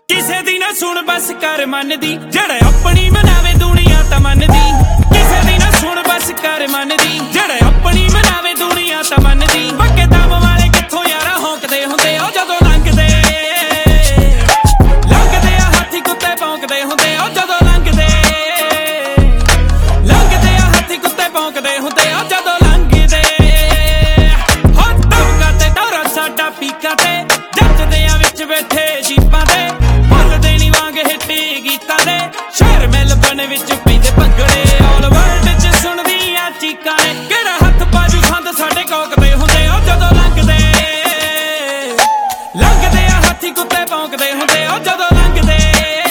ਕਿਸੇ ਦੀ ਨਾ ਸੁਣ ਬਸ ਕਰ ਮਨ ਦੀ, ਜਿਹੜਾ ਆਪਣੀ ਮਨਾਵੇ ਦੁਨੀਆ ਤਾਂ ਮੰਨਦੀ। ਕਿਸੇ ਦੀ ਨਾ ਸੁਣ ਬਸ ਕਰ ਮਨ ਦੀ, ਜਿਹੜਾ ਆਪਣੀ ਮਨਾਵੇ ਦੁਨੀਆ ਤਾਂ ਮੰਨਦੀ। ਪੱਕੇ ਦਮ ਵਾਲੇ ਕਿੱਥੋਂ ਯਾਰਾ ਹੌਂਕਦੇ ਹੁੰਦੇ ਉਹ ਜਦੋਂ ਲੰਘਦੇ, ਲੰਘਦੇ ਆ ਹਾਥੀ ਕੁੱਤੇ ਭੌਂਕਦੇ ਹੁੰਦੇ ਉਹ ਜਦੋਂ ਲੰਘਦੇ, ਲੰਘਦੇ ਆ ਹਾਥੀ ਕੁੱਤੇ ਭੌਂਕਦੇ ਹੁੰਦੇ ਉਹ ਜਦੋਂ ਲੰਘਦੇ। ਹੋ ਦਮਕਾ ਤੇ ਦੌਰਾ ਸਾਡਾ ਪੀਕਾ ਤੇ ਜੱਜਦੇ ਆ ਵਿੱਚ ਬੈਠੇ ਜੀਪਾਂ ਤੇ, ਭੁੱਲਦੇ ਨੀ ਵਾਂਗ ਹਿੱਟੀ ਗੀਤਾਂ ਦੇ। ਸ਼ਹਿਰ ਮੈਲਬਨ ਵਿੱਚ ਪੈਂਦੇ ਭੰਗੜੇ, ਆਲ ਵਰਲਡ ਚ ਸੁਣਦੀਆਂ ਚੀਕਾਂ ਨੇ। ਕਿਹੜਾ ਹੱਥ ਬਾਜੂ ਸੰਦ ਸਾਡੇ ਕੋਕਦੇ ਹੁੰਦੇ ਉਹ ਜਦੋਂ ਲੰਘਦੇ, ਲੰਘਦੇ ਆ ਹਾਥੀ ਕੁੱਤੇ ਭੌਂਕਦੇ ਹੁੰਦੇ ਉਹ ਜਦੋਂ ਲੰਘਦੇ,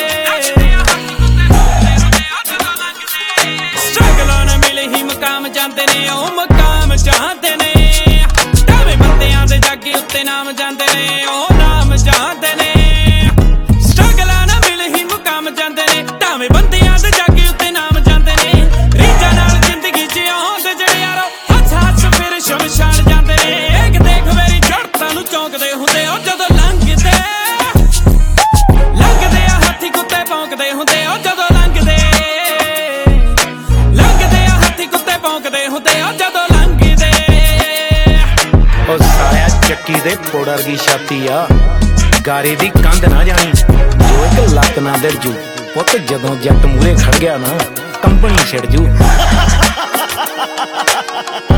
ਸਟਰਗਲਾਂ ਨਾਲ ਮਿਲੇ ਹੀ ਮੁਕਾਮ ਜਾਂਦੇ ਨੇ ਉਹ ਮੁਕਾਮ ਚਾਹਦੇ ਨੇ। ਢਾਵੇਂ ਬੰਦਿਆਂ ਦੇ ਜਾਗੇ ਉੱਤੇ ਨਾਮ ਜਾਂਦੇ ਨੇ ਉਹ ਨਾਮ ਚਾਹਦੇ ਨੇ। ਸਟਰਗਲਾਂ ਨਾਲ ਮਿਲੇ ਹੀ ਮੁਕਾਮ ਜਾਂਦੇ ਨੇ, ਢਾਵੇਂ ਬੰਦਿਆਂ ਦੇ ਜਾਗੇ ਉੱਤੇ ਨਾਮ ਜਾਂਦੇ ਨੇ। ਰੀਝਾਂ ਨਾਲ ਜ਼ਿੰਦਗੀ ਜਿਉਂਦੇ ਜਿਹੜੇ ਯਾਰੋ ਹੱਸ ਹੱਸ ਫਿਰ ਸ਼ਮਸ਼ਾਨ ਜਾਂਦੇ ਨੇ। ਇੱਕ ਦੇਖ ਮੇਰੀ ਜੜਤਾਂ ਨੂੰ ਚੌਂਕਦੇ ਹੁੰਦੇ ਉਹ ਜਦੋਂ ਲੰਘਦੇ, ਲੰਘਦੇ ਆ ਹਾਥੀ ਕੁੱਤੇ ਭੌਂਕਦੇ ਹੁੰਦੇ ਉਹ ਜਦੋਂ ਲੰਘਦੇ, ਲੰਘਦੇ ਆ ਹਾਥੀ ਕੁੱਤੇ ਭੌਂਕਦੇ ਹੁੰਦੇ ਉਹ ਜਦੋਂ ਲੰਘਦੇ। ਉਹ ਸਾਲਿਆ ਚੱਕੀ ਦੇ ਪੋੜ ਵਰਗੀ ਛਾਤੀ ਆ, ਗਾਰੇ ਦੀ ਕੰਧ ਨਾ ਜਾਣੀ ਜੋ ਇੱਕ ਲੱਤ ਨਾ ਦਿੜ ਜੂ। ਪੁੱਤ ਜਦੋਂ ਜੱਟ ਮੂਹਰੇ ਖੜ ਗਿਆ ਨਾ ਕੰਪਨੀ ਛਿੜ ਜੂ।